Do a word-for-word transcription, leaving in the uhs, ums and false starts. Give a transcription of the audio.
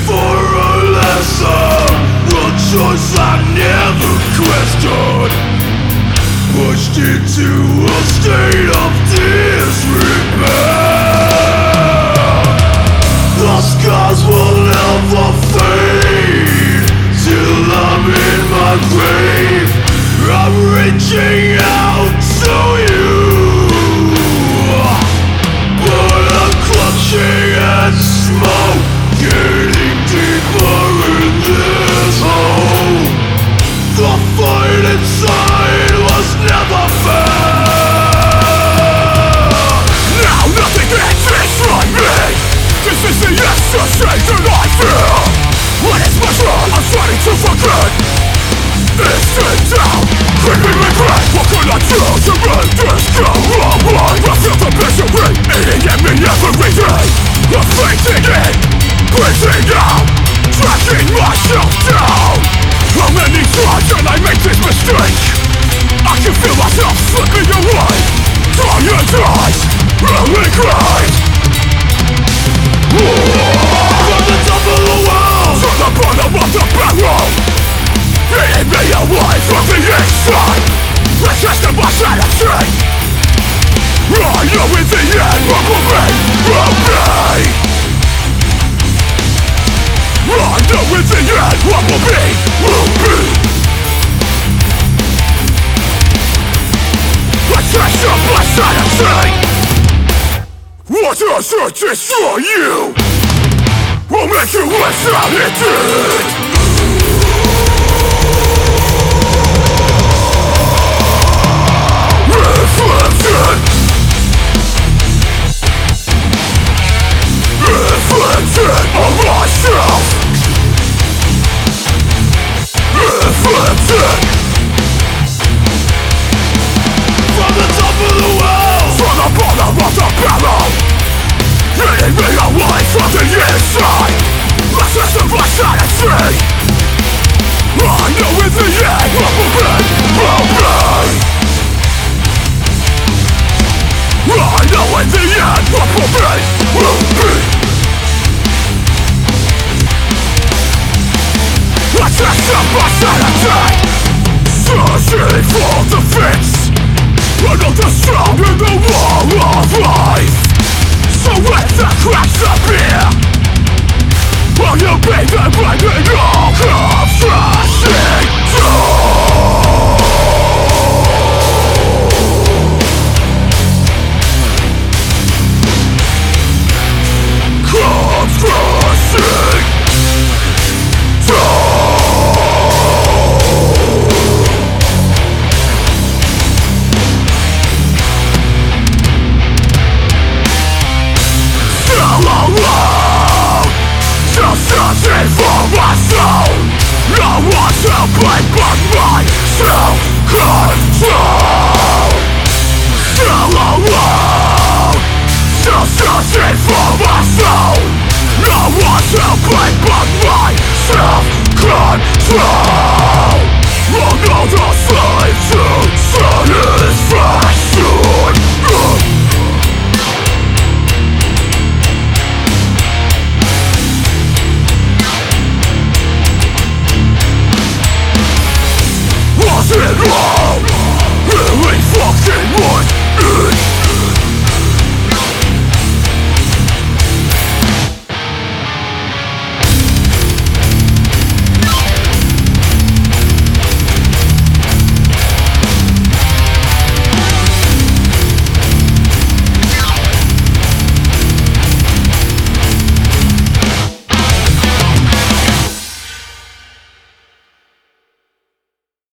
for a lesson, a choice I never questioned, pushed into a state of disrepair. The scars will never fade till I'm in my grave. I'm reaching out to you, but I'm clutching at smoke, getting deeper in this hole. The fight inside was never fair. Now nothing can destroy me. This is the association I feel. When it's my wrong, I'm starting to forget. It's dead down, creeping regret. What could I do to make this go away? I feel the misery eating at me every day. I'm facing it, breathing out, tracking myself down. How many times can I make this mistake? I can feel myself slipping away. Tired eyes, really great. From the top of the world to the bottom of the barrel, eating me away from the inside. It's just my sanity. I know in the end what will be, will be. I know in the end what will be, will be. Attention my sanity. What does it destroy you? Will make you wish that it did. Reflection, reflection of myself. Reflection from the top of the world, from the bottom of the barrel, eating me away from the inside. Restless of my sanity. I know in the end what will be, will be. I know in the end what will be, will be. Attention my sanity. Searching for the fix, another strong in the wall of life. So when the cracks appear, will you be the breaking all comes crashing down? Comes crashing down. Still alone, still searching for my soul. No one to blame but my self-control. Still alone, still searching for my soul. No one to blame but my self-control.